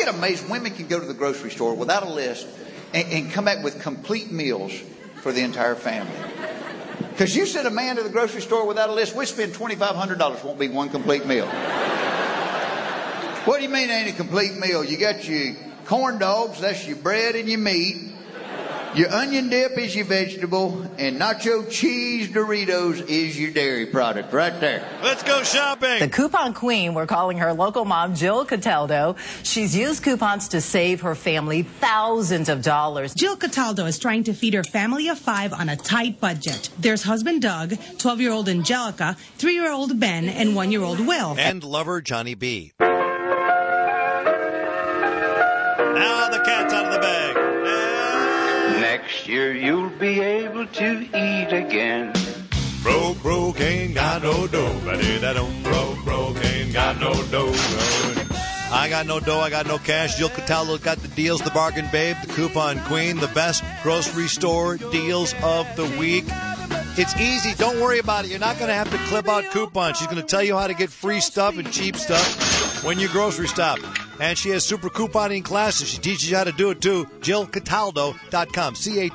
yet amazed women can go to the grocery store without a list and come back with complete meals for the entire family. Because you send a man to the grocery store without a list, we spend $2,500, won't be one complete meal. What do you mean ain't a complete meal? You got your corn dogs, that's your bread and your meat. Your onion dip is your vegetable, and nacho cheese Doritos is your dairy product right there. Let's go shopping. The coupon queen, we're calling her local mom, Jill Cataldo. She's used coupons to save her family thousands of dollars. Jill Cataldo is trying to feed her family of 5 on a tight budget. There's husband Doug, 12-year-old Angelica, 3-year-old Ben, and 1-year-old Will. And lover Johnny B. Now the cat's out of the bag. Next year you'll be able to eat again. Broke, ain't got no dough. Broke, ain't got no dough. I got no dough, I got no cash. Jill Cataldo's got the deals, the bargain babe, the coupon queen, the best grocery store deals of the week. It's easy. Don't worry about it. You're not going to have to clip out coupons. She's going to tell you how to get free stuff and cheap stuff when you grocery shop. And she has super couponing classes. She teaches you how to do it, too. JillCataldo.com.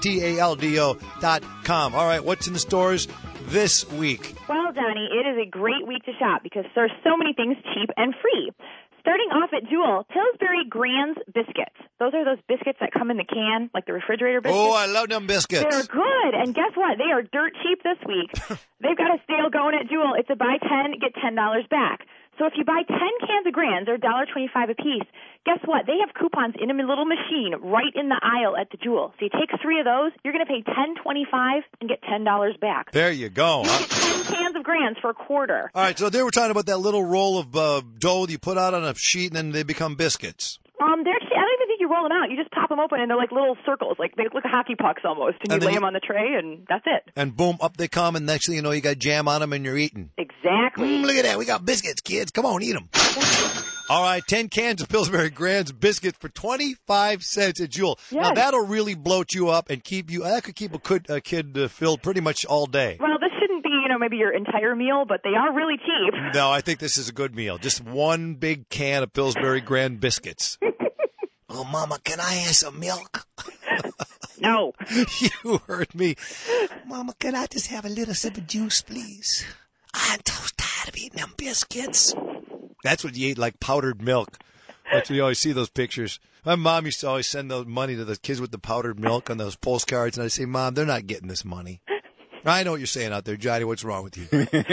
CATALDO.com. All right, what's in the stores this week? Well, Johnny, it is a great week to shop because there's so many things cheap and free. Starting off at Jewel, Pillsbury Grands biscuits. Those are those biscuits that come in the can, like the refrigerator biscuits. Oh, I love them biscuits. They're good. And guess what? They are dirt cheap this week. They've got a sale going at Jewel. It's a buy 10, get $10 back. So if you buy 10 cans of Grands, they're $1.25 a piece. Guess what? They have coupons in a little machine right in the aisle at the Jewel. So you take 3 of those, you're going to pay $10.25 and get $10 back. There you go. You get 10 cans of Grands for $1. All right, so they were talking about that little roll of dough that you put out on a sheet and then they become biscuits. They're actually, I don't even think you roll them out. You just pop them open and they're like little circles, like they look like hockey pucks almost. And you lay them on the tray and that's it. And boom, up they come, and next thing you know, you got jam on them and you're eating. Exactly. Look at that. We got biscuits, kids. Come on, eat them. All right, 10 cans of Pillsbury Grands biscuits for 25 cents at Jewel. Yes. Now, that'll really bloat you up and keep you, that could keep a kid filled pretty much all day. Well, this shouldn't be, maybe your entire meal, but they are really cheap. No, I think this is a good meal. Just one big can of Pillsbury Grand biscuits. Oh, Mama, can I have some milk? No. You heard me. Mama, can I just have a little sip of juice, please? I'm so tired of eating them biscuits. That's what you eat, like powdered milk. That's what you always see those pictures. My mom used to always send those money to the kids with the powdered milk on those postcards, and I'd say, Mom, they're not getting this money. I know what you're saying out there, Johnny. What's wrong with you?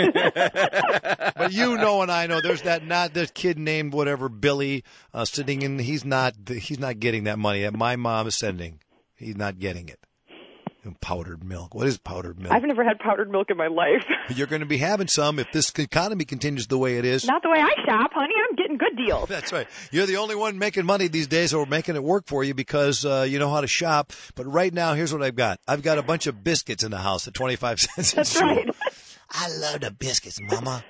But you know and I know there's that kid named whatever Billy sitting in. He's not getting that money that my mom is sending. He's not getting it. And powdered milk. What is powdered milk? I've never had powdered milk in my life. You're going to be having some if this economy continues the way it is. Not the way I shop, honey. I'm getting good deals. That's right. You're the only one making money these days or making it work for you because you know how to shop. But right now, here's what I've got. I've got a bunch of biscuits in the house at 25 cents. That's right. I love the biscuits, Mama.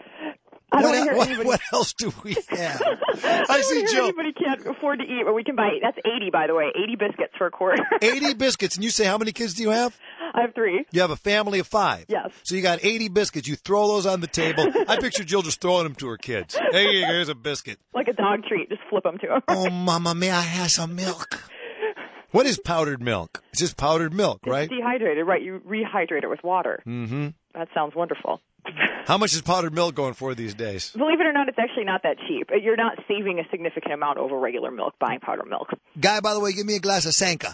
What else do we have? I see Jill. Anybody can't afford to eat, but we can buy. That's 80, by the way. 80 biscuits for $1. 80 biscuits, and you say how many kids do you have? I have 3. You have a family of 5. Yes. So you got 80 biscuits. You throw those on the table. I picture Jill just throwing them to her kids. Hey, here's a biscuit. Like a dog treat. Just flip them to them. Oh, Mama, may I have some milk? What is powdered milk? It's just powdered milk, right? It's dehydrated, right? You rehydrate it with water. Mm-hmm. That sounds wonderful. How much is powdered milk going for these days? Believe it or not, it's actually not that cheap. You're not saving a significant amount over regular milk buying powdered milk. Guy, by the way, give me a glass of Sanka.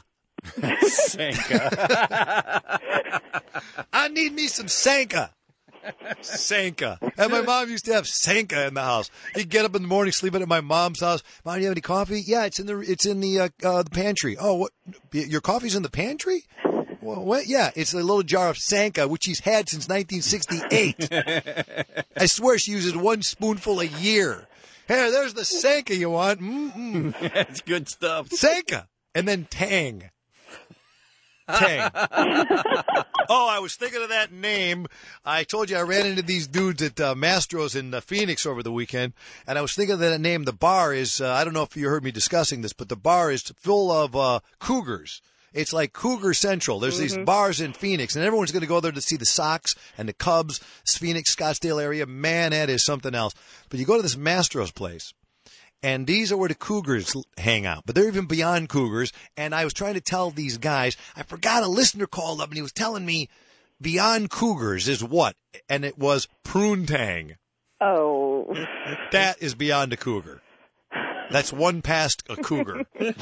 Sanka. I need me some Sanka. Sanka. And my mom used to have Sanka in the house. You'd get up in the morning, sleeping at my mom's house. Mom, do you have any coffee? Yeah, it's in the pantry. Oh, what? Your coffee's in the pantry? Well, what? Yeah, it's a little jar of Sanka, which she's had since 1968. I swear she uses 1 spoonful a year. Here, there's the Sanka you want. Mm-mm. That's good stuff. Sanka. And then Tang. Tang. Oh, I was thinking of that name. I told you I ran into these dudes at Mastro's in Phoenix over the weekend, and I was thinking of that name. The bar is, I don't know if you heard me discussing this, but the bar is full of cougars. It's like Cougar Central. There's these bars in Phoenix, and everyone's going to go there to see the Sox and the Cubs, Phoenix, Scottsdale area. Man, that is something else. But you go to this Mastro's place, And these are where the cougars hang out. But they're even beyond cougars. And I was trying to tell these guys, I forgot a listener called up and he was telling me beyond cougars is what? And it was Pruntang. Oh. That is beyond a cougar. That's one past a cougar.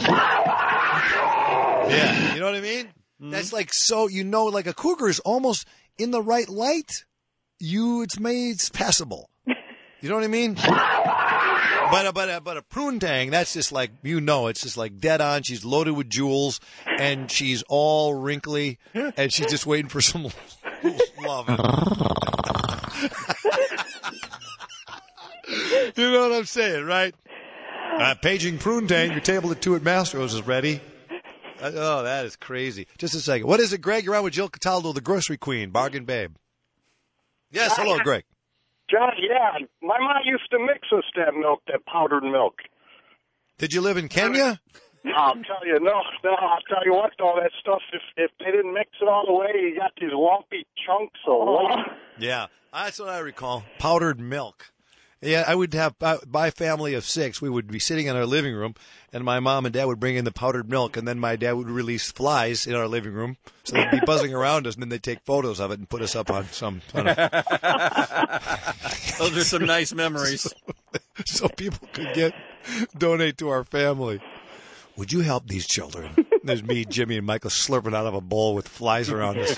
Yeah, you know what I mean? That's like, so, like a cougar is almost in the right light. It's passable. You know what I mean? But a Pruntang, that's just like, it's just like dead on. She's loaded with jewels and she's all wrinkly and she's just waiting for some love. You know what I'm saying, right? Paging Pruntang, your table at 2 at Mastro's is ready. Oh, that is crazy. Just a second. What is it, Greg? You're on with Jill Cataldo, the grocery queen, bargain babe. Yes, hello, Greg. John, yeah. My mom used to mix us that milk, that powdered milk. Did you live in Kenya? I'll tell you, I'll tell you what, all that stuff, if they didn't mix it all the way, you got these lumpy chunks of lump. Yeah, that's what I recall. Powdered milk. Yeah, I would have, my family of 6, we would be sitting in our living room, and my mom and dad would bring in the powdered milk, and then my dad would release flies in our living room, so they'd be buzzing around us, and then they'd take photos of it and put us up on some kind of... Those are some nice memories. So people could donate to our family. Would you help these children? There's me, Jimmy, and Michael slurping out of a bowl with flies around us.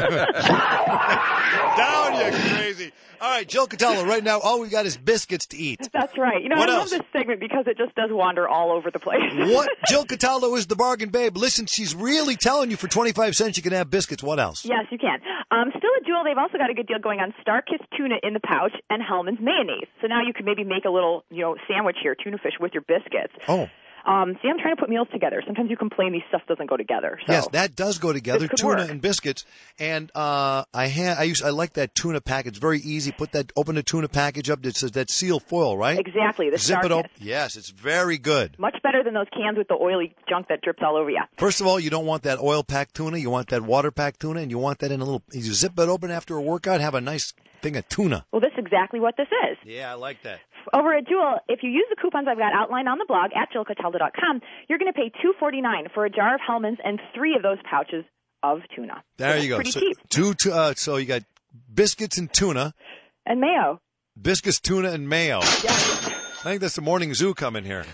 Down, you crazy. All right, Jill Cataldo, right now, all we got is biscuits to eat. That's right. What I else? love this segment because it just does wander all over the place. What? Jill Cataldo is the bargain babe. Listen, she's really telling you for 25 cents you can have biscuits. What else? Yes, you can. Still at Jewel, they've also got a good deal going on Star-Kissed tuna in the pouch and Hellman's mayonnaise. So now you can maybe make a little, sandwich here, tuna fish with your biscuits. Oh. See, I'm trying to put meals together. Sometimes you complain these stuff doesn't go together. So. Yes, that does go together, tuna work. and biscuits. And I like that tuna package. It's very easy. Open the tuna package up. It says that seal foil, right? Exactly. The Zip it Star-Kissed. up. Yes, it's very good. Much better than those cans with the oily junk that drips all over you. First of all, you don't want that oil-packed tuna. You want that water-packed tuna, and you want that in a little. You zip it open after a workout. Have a nice thing of tuna. Well, that's exactly what this is. Yeah, I like that. Over at Jewel, if you use the coupons I've got outlined on the blog at JillCataldo.com, you're going to pay $2.49 for a jar of Hellman's and 3 of those pouches of tuna. There you go. Pretty So, cheap. So you got biscuits and tuna. And mayo. Biscuits, tuna, and mayo. Yeah. I think that's the morning zoo coming here.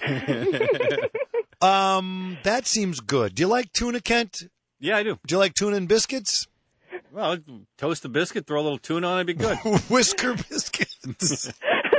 That seems good. Do you like tuna, Kent? Yeah, I do. Do you like tuna and biscuits? Well, toast a biscuit, throw a little tuna on it, it'd be good. Whisker biscuits.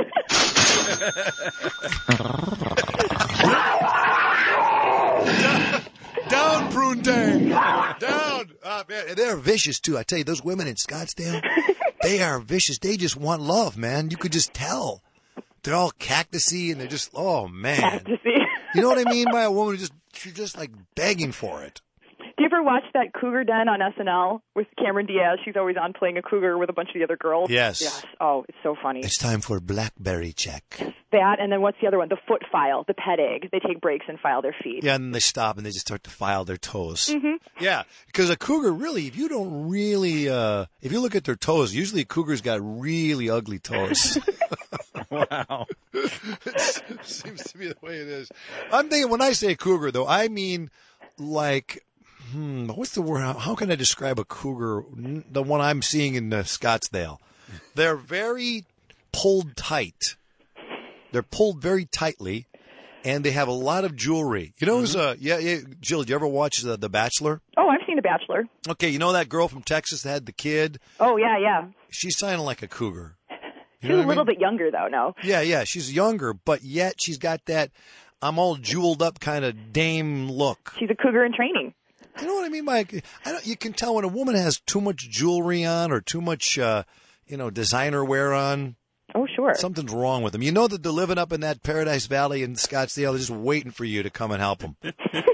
Down, Pruntang. Down. Man, they're vicious, too. I tell you, those women in Scottsdale, they are vicious. They just want love, man. You could just tell. They're all cactusy, and they're just, oh, man. Cactusy. You know what I mean by a woman she's just like begging for it. Do you ever watch that Cougar Den on SNL with Cameron Diaz? She's always on playing a cougar with a bunch of the other girls. Yes. Oh, it's so funny. It's time for Blackberry check. That, and then what's the other one? The foot file, the pet egg. They take breaks and file their feet. Yeah, and then they stop and they just start to file their toes. Mm-hmm. Yeah, because a cougar really, if you don't really, if you look at their toes, usually a cougar's got really ugly toes. Wow. It seems to be the way it is. I'm thinking, when I say cougar, though, I mean like, what's the word? How can I describe a cougar? The one I'm seeing in Scottsdale. They're very pulled tight. They're pulled very tightly, and they have a lot of jewelry. You know, Jill, did you ever watch The Bachelor? Oh, I've seen The Bachelor. Okay, you know that girl from Texas that had the kid? Oh, yeah. She's sounding like a cougar. You She's a little bit younger, though, no? Yeah, she's younger, but yet she's got that I'm all jeweled up kind of dame look. She's a cougar in training. You know what I mean by, you can tell when a woman has too much jewelry on or too much, designer wear on. Oh, sure. Something's wrong with them. You know that they're living up in that Paradise Valley in Scottsdale. They're just waiting for you to come and help them.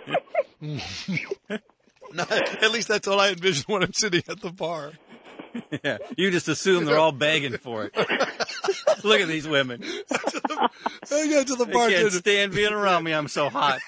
No, at least that's all I envision when I'm sitting at the bar. Yeah, you just assume they're all begging for it. Look at these women. I got to the They bartender. can't stand being around me. I'm so hot.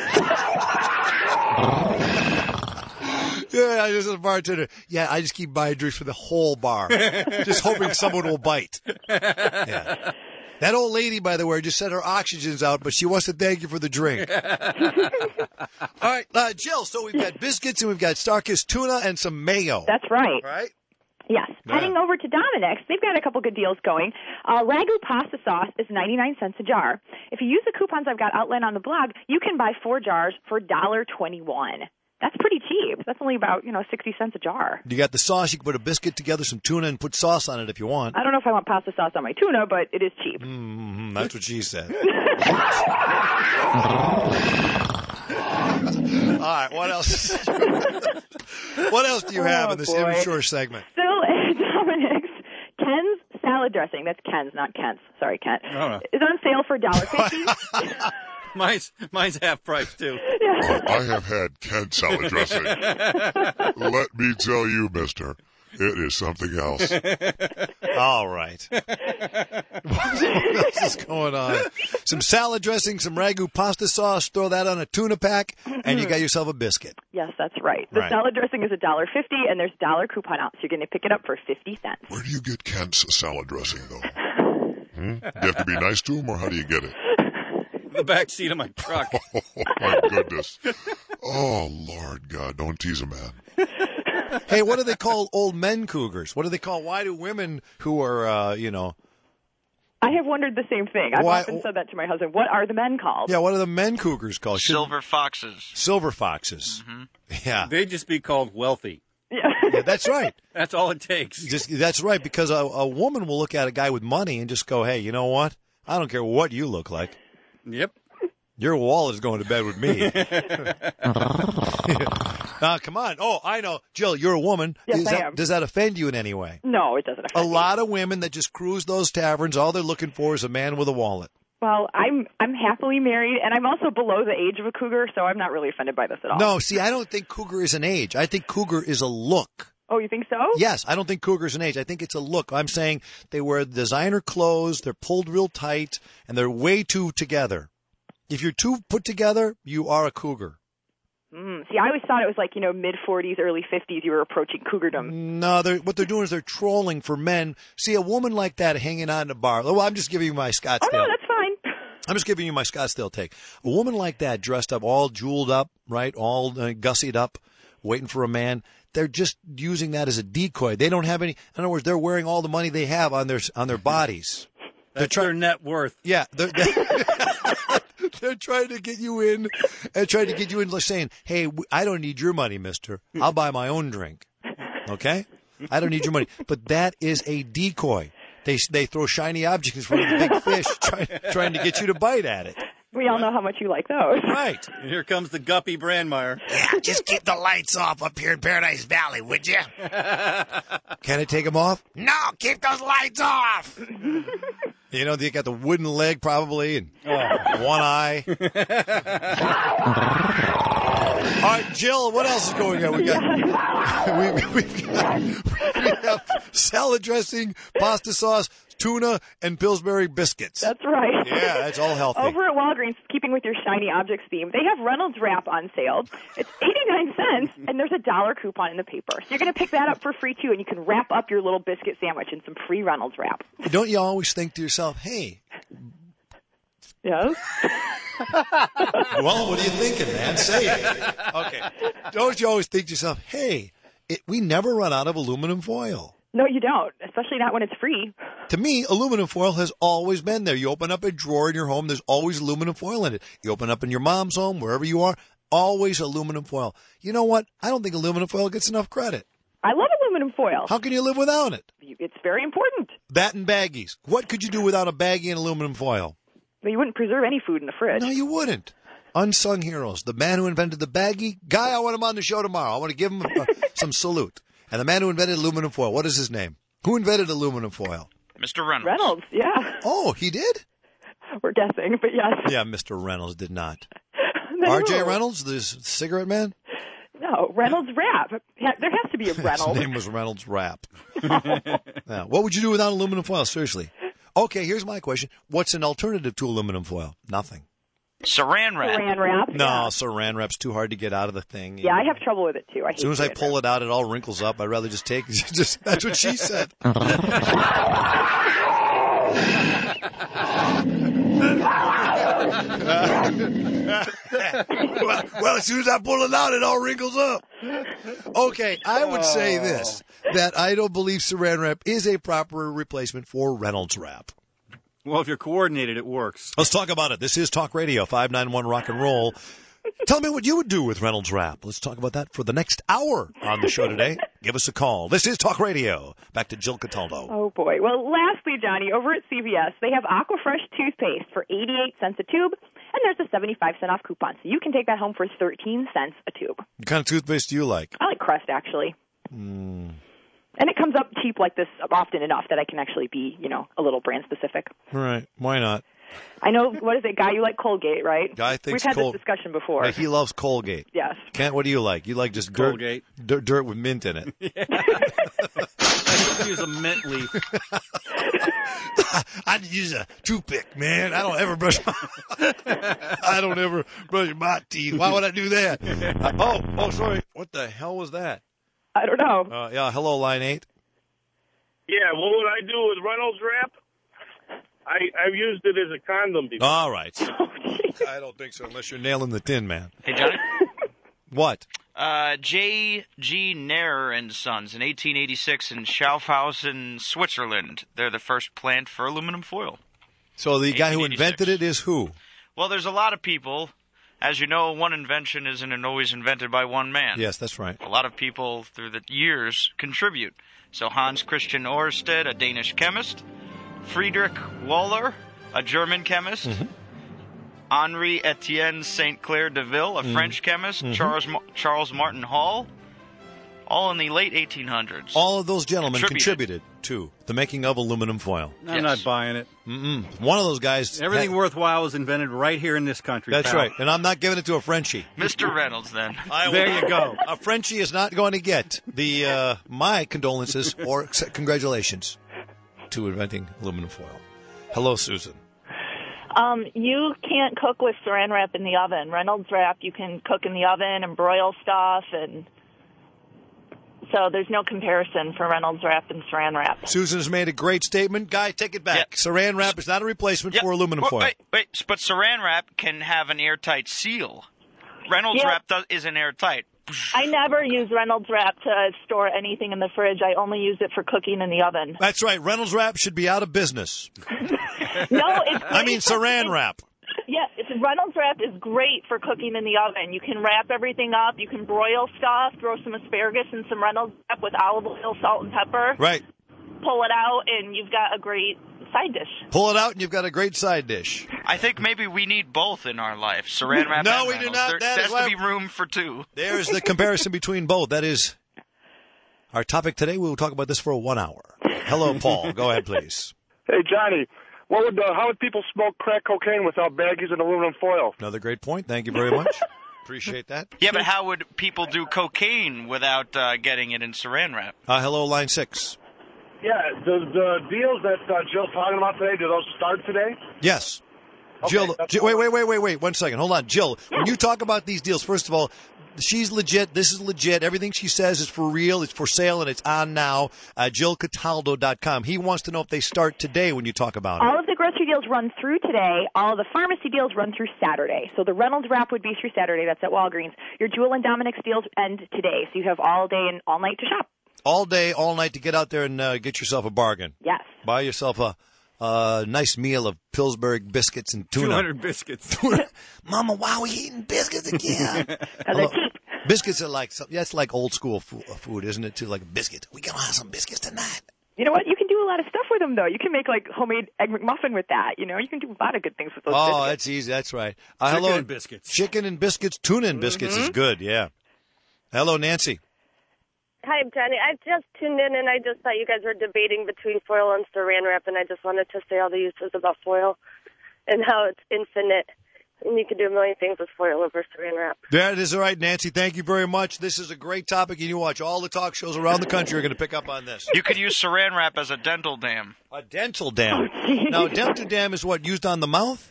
Yeah, I just the bartender. Yeah, I just keep buying drinks for the whole bar, just hoping someone will bite. Yeah. That old lady, by the way, just said her oxygen's out, but she wants to thank you for the drink. All right, Jill, so we've got biscuits and we've got Starkist tuna and some mayo. That's right. Right? Yes. Yeah. Heading over to Dominic's, they've got a couple good deals going. Ragu pasta sauce is 99 cents a jar. If you use the coupons I've got outlined on the blog, you can buy 4 jars for $1.21. That's pretty cheap. That's only about, 60 cents a jar. You got the sauce. You can put a biscuit together, some tuna, and put sauce on it if you want. I don't know if I want pasta sauce on my tuna, but it is cheap. Mm-hmm. That's what she said. All right, what else? What else do you have in this immature segment? Still at Dominic's, Ken's salad dressing. That's Ken's, not Kent's. Sorry, Kent. Oh. Is on sale for $1.50. Mine's half price, too. I have had Kent salad dressing. Let me tell you, mister, it is something else. All right. What else is going on? Some salad dressing, some Ragu pasta sauce, throw that on a tuna pack, and you got yourself a biscuit. Yes, that's right. The salad dressing is $1.50, and there's $1 coupon out, so you're going to pick it up for 50 cents. Where do you get Kent's salad dressing, though? Do you have to be nice to him, or how do you get it? The back seat of my truck. Oh, my goodness. Oh, Lord God, don't tease a man. Hey, what do they call old men cougars? What do they call? Why do women who are, I have wondered the same thing. I've often said that to my husband. What are the men called? Yeah, what are the men cougars called? Silver foxes. Silver foxes. Mm-hmm. Yeah. They'd just be called wealthy. Yeah, that's right. That's all it takes. That's right, because a woman will look at a guy with money and just go, hey, you know what? I don't care what you look like. Yep. Your wallet is going to bed with me. Come on. Oh, I know. Jill, you're a woman. Yes, I am. Does that offend you in any way? No, it doesn't offend me. A lot of women that just cruise those taverns, all they're looking for is a man with a wallet. Well, I'm happily married, and I'm also below the age of a cougar, so I'm not really offended by this at all. No, see, I don't think cougar is an age. I think cougar is a look. Oh, you think so? Yes, I don't think cougar is an age. I think it's a look. I'm saying they wear designer clothes, they're pulled real tight, and they're way too together. If you're too put together, you are a cougar. See, I always thought it was like, mid-40s, early 50s, you were approaching cougardom. No, what they're doing is they're trolling for men. See, a woman like that hanging out in a bar. Well, I'm just giving you my Scottsdale. Oh, no, that's fine. I'm just giving you my Scottsdale take. A woman like that, dressed up, all jeweled up, right, all gussied up, waiting for a man, they're just using that as a decoy. They don't have any, in other words, they're wearing all the money they have on their bodies. That's their net worth. Yeah. They're trying to get you in and trying to get you in saying, hey, I don't need your money, mister. I'll buy my own drink. Okay? I don't need your money. But that is a decoy. They throw shiny objects in front of the big fish trying to get you to bite at it. We all know how much you like those. Right. And here comes the Guppy Brandmeier. Yeah, just keep the lights off up here in Paradise Valley, would you? Can I take them off? No, keep those lights off. They got the wooden leg probably and one eye. All right, Jill, what else is going on? We have salad dressing, pasta sauce, tuna, and Pillsbury biscuits. That's right. Yeah, that's all healthy. Over at Walgreens, keeping with your shiny objects theme, they have Reynolds Wrap on sale. It's 89 cents, and there's $1 coupon in the paper. So you're going to pick that up for free, too, and you can wrap up your little biscuit sandwich in some free Reynolds Wrap. Don't you always think to yourself, hey... Yes? Well, what are you thinking, man? Say it. Okay. Don't you always think to yourself, hey, we never run out of aluminum foil. No, you don't, especially not when it's free. To me, aluminum foil has always been there. You open up a drawer in your home, there's always aluminum foil in it. You open up in your mom's home, wherever you are, always aluminum foil. You know what? I don't think aluminum foil gets enough credit. I love aluminum foil. How can you live without it? It's very important. That and baggies. What could you do without a baggie and aluminum foil? Well, you wouldn't preserve any food in the fridge. No, you wouldn't. Unsung heroes. The man who invented the baggie. Guy, I want him on the show tomorrow. I want to give him some salute. And the man who invented aluminum foil. What is his name? Who invented aluminum foil? Mr. Reynolds. Reynolds, yeah. Oh, he did? We're guessing, but yes. Yeah, Mr. Reynolds did not. R.J. Reynolds, the cigarette man? No, Reynolds Wrap. There has to be a Reynolds. His name was Reynolds Wrap. Yeah. What would you do without aluminum foil? Seriously. Okay, here's my question. What's an alternative to aluminum foil? Nothing. Saran wrap. Saran wrap? No, yeah. Saran wrap's too hard to get out of the thing. Yeah, I have trouble with it, too. As soon as I pull it out, it all wrinkles up. I'd rather just take it. That's what she said. Well, as soon as I pull it out, it all wrinkles up. Okay, I would say this, that I don't believe Saran Wrap is a proper replacement for Reynolds Wrap. Well, if you're coordinated, it works. Let's talk about it. This is Talk Radio, 591 Rock and Roll. Tell me what you would do with Reynolds Wrap. Let's talk about that for the next hour on the show today. Give us a call. This is Talk Radio. Back to Jill Cataldo. Oh, boy. Well, lastly, Johnny, over at CVS, they have Aquafresh toothpaste for 88 cents a tube, and there's a 75-cent off coupon. So you can take that home for 13 cents a tube. What kind of toothpaste do you like? I like Crest, actually. And it comes up cheap like this often enough that I can actually be, a little brand specific. Right. Why not? I know, what is it, Guy, you like Colgate, right? Guy thinks We've had this discussion before. Yeah, he loves Colgate. Yes. Kent, what do you like? You like just Colgate. Dirt with mint in it. Yeah. I just use a mint leaf. I use a toothpick, man. I don't ever brush my teeth. Why would I do that? Oh, sorry. What the hell was that? I don't know. Yeah, hello, line 8. Yeah, what would I do with Reynolds Wrap? I've used it as a condom before. All right. I don't think so, unless you're nailing the tin, man. Hey, Johnny. What? J.G. Nair and Sons in 1886 in Schaffhausen, Switzerland. They're the first plant for aluminum foil. So the guy who invented it is who? Well, there's a lot of people. As you know, one invention isn't always invented by one man. Yes, that's right. A lot of people through the years contribute. So Hans Christian Ørsted, a Danish chemist. Friedrich Wöhler, a German chemist. Henri Etienne St. Clair Deville, a French chemist. Charles Martin Hall, all in the late 1800s. All of those gentlemen contributed to the making of aluminum foil. I'm not buying it. One of those guys... Everything worthwhile was invented right here in this country. That's right, and I'm not giving it to a Frenchie. Mr. Reynolds, then. There you go. A Frenchie is not going to get the my condolences or congratulations to inventing aluminum foil. Hello, Susan. You can't cook with Saran Wrap in the oven. Reynolds Wrap, you can cook in the oven and broil stuff, and so there's no comparison for Reynolds Wrap and Saran Wrap. Susan has made a great statement. Guy, take it back. Yep. Saran Wrap is not a replacement for aluminum foil. Wait, but Saran Wrap can have an airtight seal. Reynolds Wrap isn't airtight. I never use Reynolds Wrap to store anything in the fridge. I only use it for cooking in the oven. That's right. Reynolds Wrap should be out of business. No, it's great. I mean Saran Wrap. Yeah, Reynolds Wrap is great for cooking in the oven. You can wrap everything up. You can broil stuff, throw some asparagus in some Reynolds Wrap with olive oil, salt, and pepper. Right. Pull it out, and you've got a great side dish. Pull it out, and you've got a great side dish. I think maybe we need both in our life, Saran Wrap No, and we Reynolds. do not. There has to be room for two. There's the comparison between both. That is our topic today. We will talk about this for 1 hour. Hello, Paul. Go ahead, please. Hey, Johnny, how would people smoke crack cocaine without baggies and aluminum foil? Another great point. Thank you very much. Appreciate that. Yeah, but how would people do cocaine without getting it in Saran Wrap? Hello, line 6. Yeah, the deals that Jill's talking about today, do those start today? Yes. Okay, Jill, wait, 1 second. Hold on. Jill, when you talk about these deals, first of all, she's legit. This is legit. Everything she says is for real. It's for sale, and it's on now. JillCataldo.com. He wants to know if they start today when you talk about it. All of the grocery deals run through today. All of the pharmacy deals run through Saturday. So the Reynolds Wrap would be through Saturday. That's at Walgreens. Your Jewel and Dominic's deals end today. So you have all day and all night to shop. All day, all night to get out there and get yourself a bargain. Yes. Buy yourself a nice meal of Pillsbury biscuits and tuna. 200 biscuits. Mama, why are we eating biscuits again? They're cheap. Biscuits are that's like old school food, isn't it? Too, like a biscuit. We gonna have some biscuits tonight. You know what? You can do a lot of stuff with them, though. You can make like homemade egg McMuffin with that. You can do a lot of good things with those biscuits. Oh, that's easy. That's right. Chicken and biscuits. Chicken and biscuits, tuna and biscuits is good. Yeah. Hello, Nancy. Hi, Johnny. I just tuned in, and I just thought you guys were debating between foil and Saran Wrap, and I just wanted to say all the uses about foil and how it's infinite, and you can do a million things with foil over Saran Wrap. That is all right, Nancy. Thank you very much. This is a great topic, and you watch all the talk shows around the country are going to pick up on this. You could use Saran Wrap as a dental dam. A dental dam. Now, a dental dam is what, used on the mouth?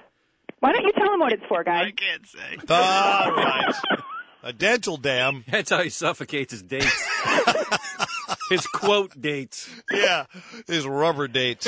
Why don't you tell him what it's for, guys? I can't say. All right. A dental dam. That's how he suffocates his dates. His quote dates. Yeah, his rubber dates.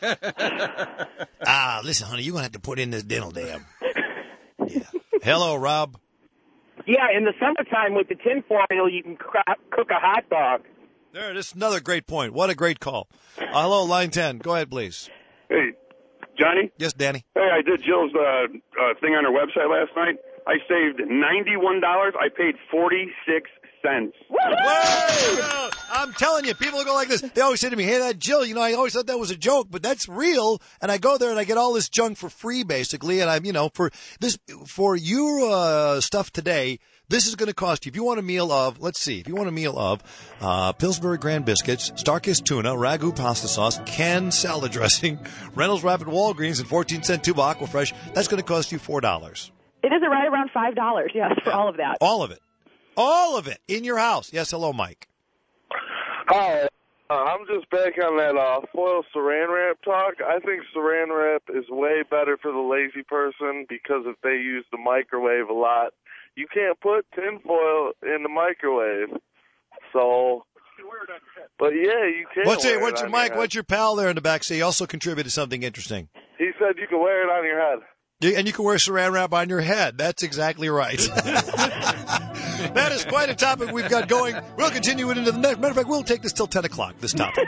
Listen, honey, you're going to have to put in this dental dam. Yeah. Hello, Rob. Yeah, in the summertime with the tinfoil, you can cook a hot dog. There, this is another great point. What a great call. Hello, line 10. Go ahead, please. Hey, Johnny? Yes, Danny? Hey, I did Jill's thing on her website last night. I saved $91. I paid 46 cents. Whoa! I'm telling you, people go like this. They always say to me, hey, that Jill, I always thought that was a joke, but that's real. And I go there and I get all this junk for free, basically. And I'm, for your stuff today, this is going to cost you, if you want a meal of, Pillsbury Grand Biscuits, Starkist Tuna, Ragu Pasta Sauce, canned salad dressing, Reynolds Rapid Walgreens, and 14-cent tube of Aquafresh, that's going to cost you $4. It is right around $5, yes, for all of that. All of it. All of it in your house. Yes, hello, Mike. Hi. I'm just back on that foil saran wrap talk. I think saran wrap is way better for the lazy person because if they use the microwave a lot, you can't put tinfoil in the microwave. So, but yeah, you can. What's your pal there in the back say? He also contributed something interesting. He said you can wear it on your head. And you can wear saran wrap on your head. That's exactly right. That is quite a topic we've got going. We'll continue it into the next. Matter of fact, we'll take this till 10 o'clock, this topic.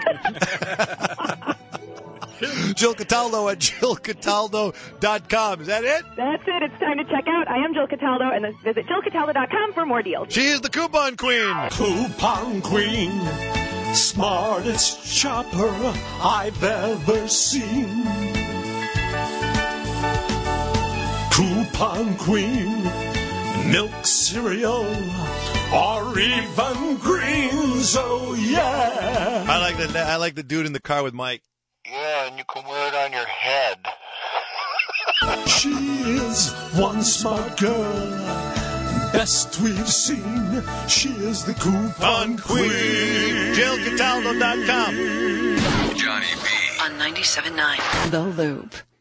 Jill Cataldo at JillCataldo.com. Is that it? That's it. It's time to check out. I am Jill Cataldo, and visit JillCataldo.com for more deals. She is the Coupon Queen. Coupon Queen. Smartest shopper I've ever seen. Coupon Queen, milk cereal, or even greens, oh yeah. I like the dude in the car with Mike. Yeah, and you can wear it on your head. She is one smart girl, best we've seen. She is the Coupon Queen. JillCataldo.com. Johnny B. On 97.9 The Loop.